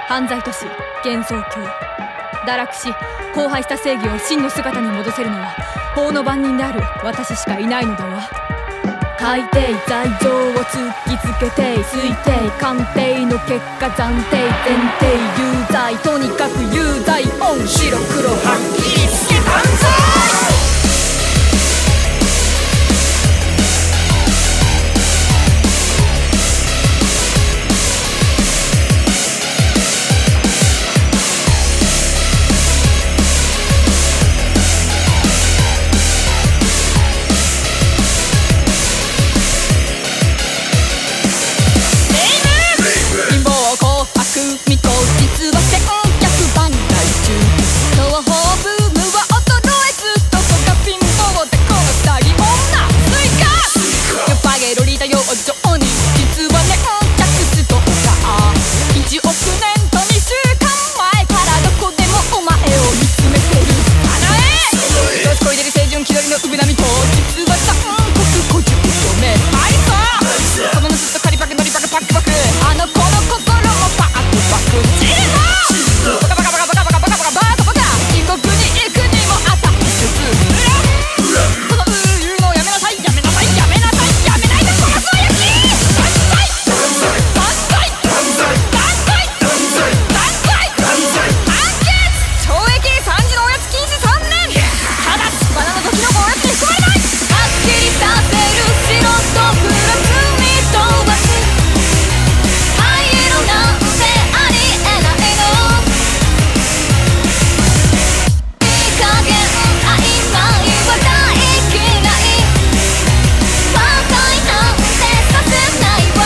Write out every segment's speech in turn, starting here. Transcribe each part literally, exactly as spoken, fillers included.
犯罪都市幻想郷。堕落し荒廃した正義を真の姿に戻せるのは法の番人である私しかいないのだわ。海底罪状を突きつけて推定鑑定の結果暫定前提有罪、とにかく有罪。オン白黒はっきりつけたんぞ。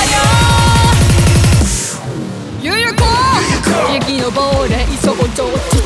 暴れ急ご上